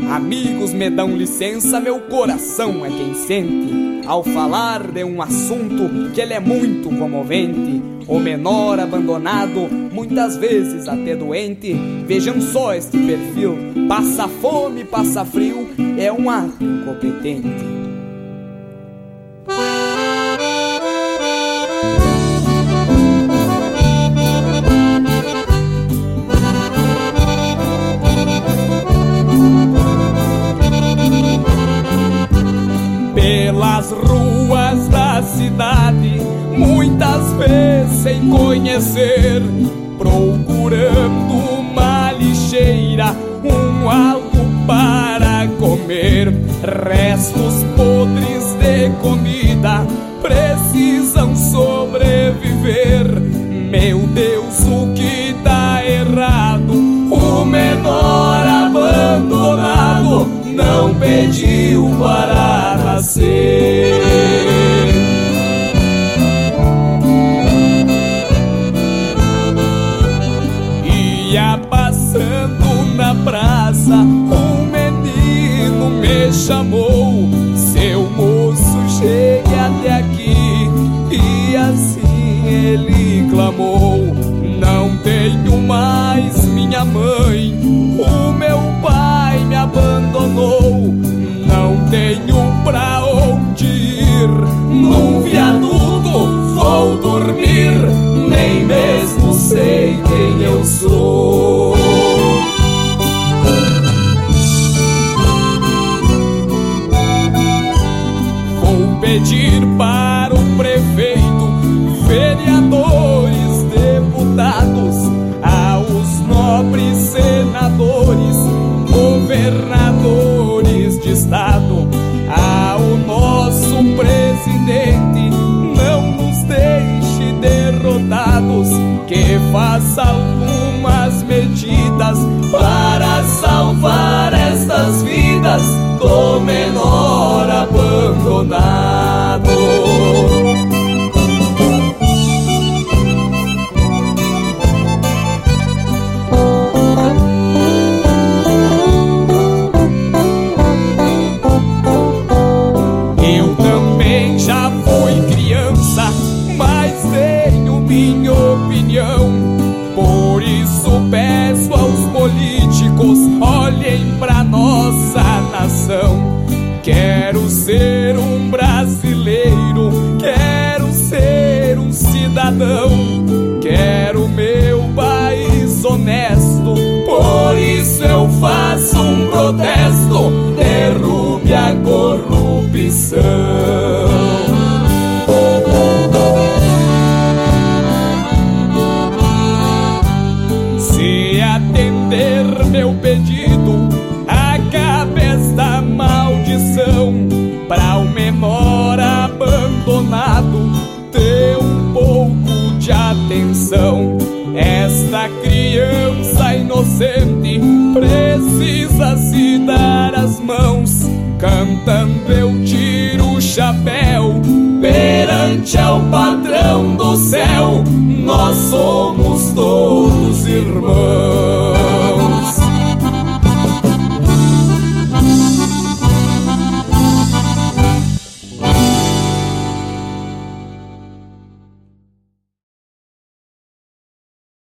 Amigos, me dão licença, meu coração é quem sente ao falar de um assunto que ele é muito comovente. O menor abandonado, muitas vezes até doente. Vejam só este perfil, passa fome, passa frio, é um ato incompetente. Pelas ruas da cidade, muitas vezes sem conhecer, procurando uma lixeira, algo para comer. Restos podres de comida precisam sobreviver. Meu Deus, o que tá errado? O menor abandonado não pediu para nascer. Ia passando na praça, um menino me chamou: seu moço, chegue até aqui. E assim ele clamou: não tenho mais minha mãe, o meu pai me abandonou, não tenho pra onde ir, num viaduto vou dormir, nem mesmo sei quem eu sou. Vou pedir para o prefeito, vereadores, deputados, aos nobres senadores, governadores de estado, ao nosso presidente, não nos deixe derrotados, que faça algumas medidas para salvar estas vidas do menor abandonado. Já fui criança, mas tenho minha opinião. Por isso peço aos políticos, olhem pra nossa nação. Quero ser um brasileiro, quero ser um cidadão, quero meu país honesto. Por isso eu faço um protesto, derrube a corrupção. Se atender meu pedido, acabe esta maldição. Pra o menor abandonado ter um pouco de atenção. Esta criança inocente precisa se dar as mãos, cantando eu tiro o chapéu perante ao patrão do céu. Nós somos todos irmãos.